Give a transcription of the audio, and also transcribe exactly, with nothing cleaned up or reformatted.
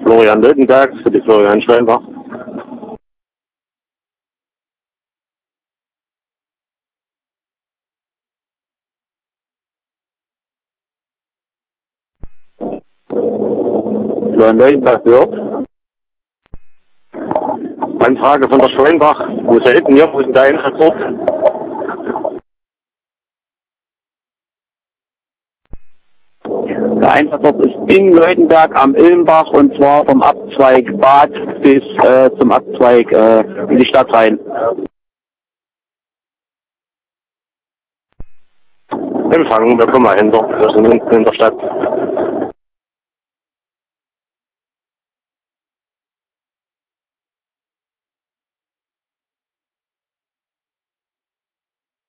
Florian Lötenberg für die Florian Schwellenbach. Florian Lötenberg wird. Anfrage von der Schwellenbach. Wo ist er hinten hier? Wo ist denn der Einsatzort? Der Einsatzort ist in Leutenberg am Ilmbach und zwar vom Abzweig Bad bis äh, zum Abzweig äh, in die Stadt rein. Empfang, wir kommen mal hin, wir sind in der Stadt.